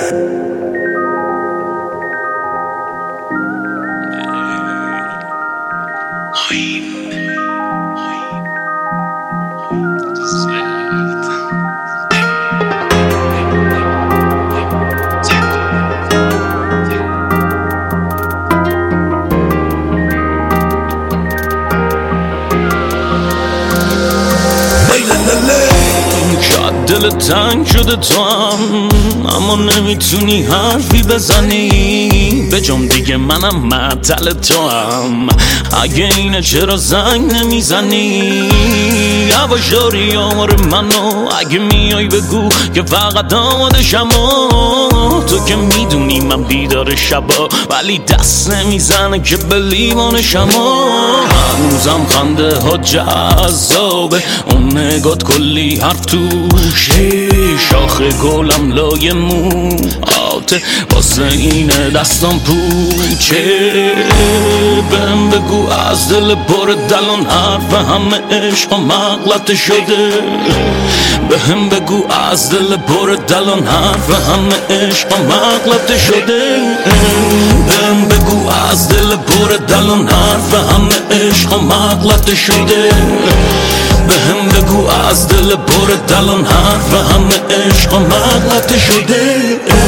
دل تنگ شده تو هم، اما نمیتونی حرفی بزنی به جام دیگه منم معطل تو هم. اگه اینه چرا زنگ نمیزنی؟ یواشاری آمار منو اگه میای بگو که فقط آمادشم. تو که میدونی من بیدار شبا ولی دست نمیزنه که به لیوانشم. هنوزم خنده ها جذابه، اون نگات کلی حرف توشه. شاخ گلم لای موهاته واسه اینه دستم پوچه. بهم بگو از دل پر دلان حرف همه عشق مغلطه شده. بهم بگو از دل پر دلان حرف همه عشق مغلطه شده. بهم بگو از دل پر دلان حرف همه عشق مغلطه شده. بهم بگو از دل پر دلان حرف همه عشق مغلطه شده.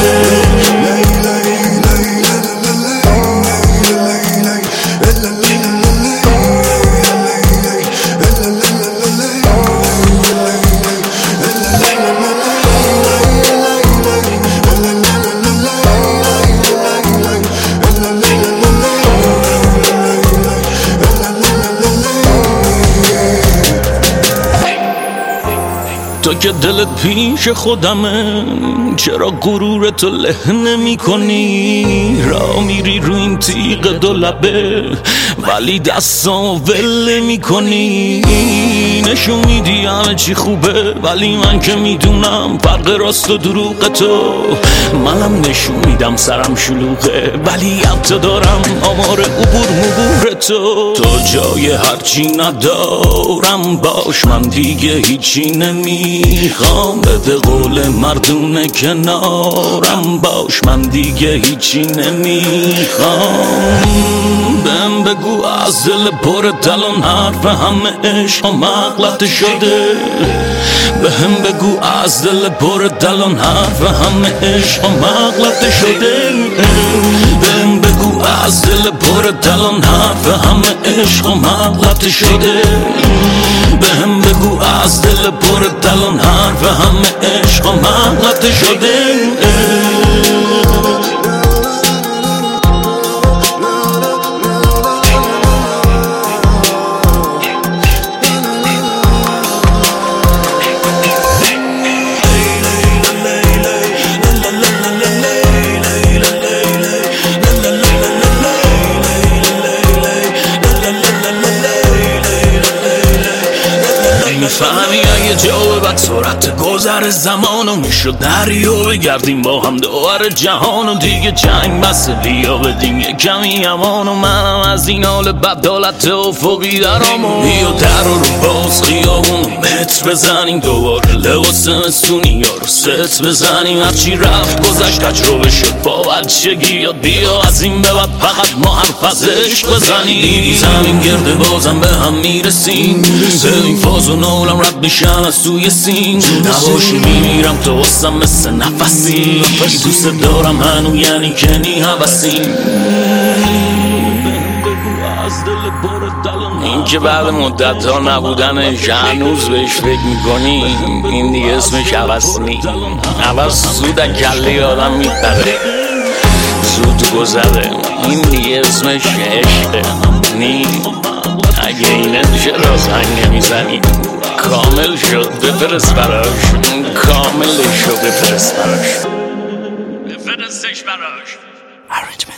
تو که دلت پیش خودمه، چرا غرور تو له نمی کنی؟ را میری رو این تیغ دو لبه ولی دستامو ول نمی کنی. نشون میدی همه چی خوبه ولی من که میدونم فرق راست و دروغ تو. منم نشون میدم سرم شلوغه ولی حتی دارم آمار عبور مبور تو. تو جای هرچی ندارم باش، من دیگه هیچی نمیخوام. به قول مردونه کنارم باش، من دیگه هیچی نمیخوام. بهم بگو از دل پر دلان حرف همه عشق مغلطه شده. بهم بگو از دل پر دلان حرف همه عشق مغلطه شده. بهم بگو از دل پر دلان حرف همه عشق مغلطه شده. بهم بگو از دل پر دلان حرف همه عشق مغلطه شده. میفهمی اگه جا بعد سرعت گذر زمانو میشد دریا بگردیم با هم دوباره جهانو. دیگه جنگ بس بیا بدیم یه کمی امانو. منم از این حال بدالت افقی درامو. بیا در رو باز خیابونو متر بزنیم دوباره لباس مستونی یا رو ست بزنیم. هرچی رفت گذشت تجربه شد با بچگی یاد. بیا از این به بعد فقط ما حرف از عشق بزنیم. زمین گرده بازم به هم میرسیم. این فاز و نولم رد میشن از توی سین. نباشی میمیرم تو واسم مثل نفسی. دوست دارم هنو یعنی کنی حوثیم. این که بعد مدت ها نبودنش هنوز بهش فکر میکنی، این دیگه اسمش حوث نی. حوث زود کله آدم میپره، زود گذره. این دیگه اسمش عشقه نی. اگه اینه چرا زنگ نمیزنی؟ کامل شد بفرست براش، کامل شد بفرست براش، بفرستش براش.